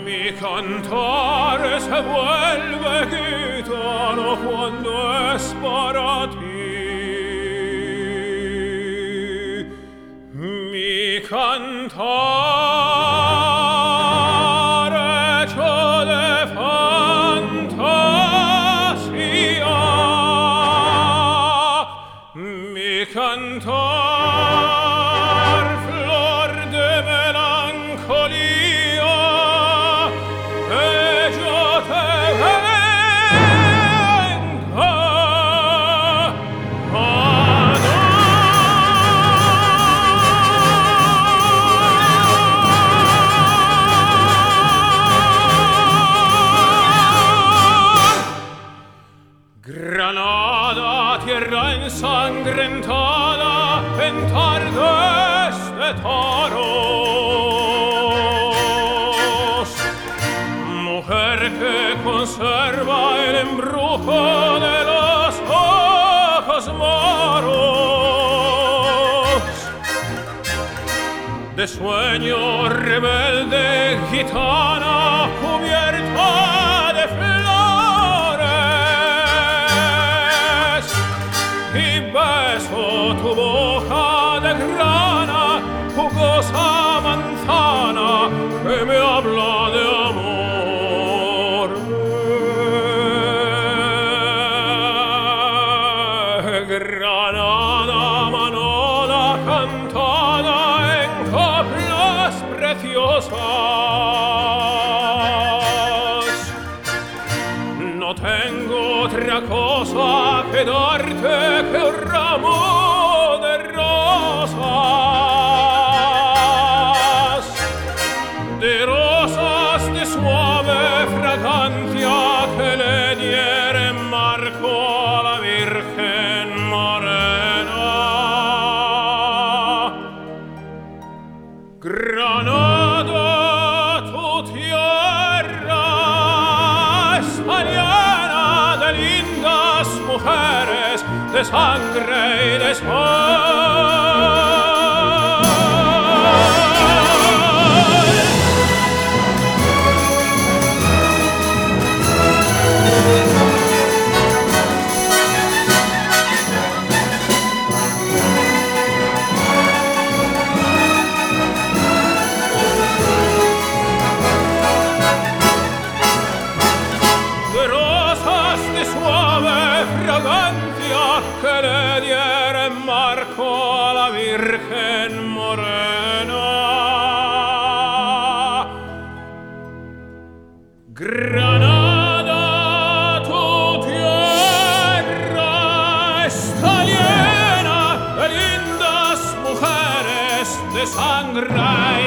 Mi cantar se vuelve gitano cuando es para ti. Mi cantar hecho de fantasía. Mi cantar flor de melancolía. Granada, tierra ensangrentada en tardes de toros, mujer que conserva el embrujo de los ojos moros, de sueño rebelde gitana cubierta de flores, y beso tu boca de grana, jugosa manzana que me habla de amor. Granada, manola cantada en coplas preciosas, no tengo otra cosa que darte que un ramo de rosas de suave fragancia que le dieren marco a la Virgen morena. Granada, tu tierra está llena de lindas mujeres, de sangre y de sol. Que le dieren marco a la Virgen morena. Granada, tu tierra está llena de lindas mujeres, de sangre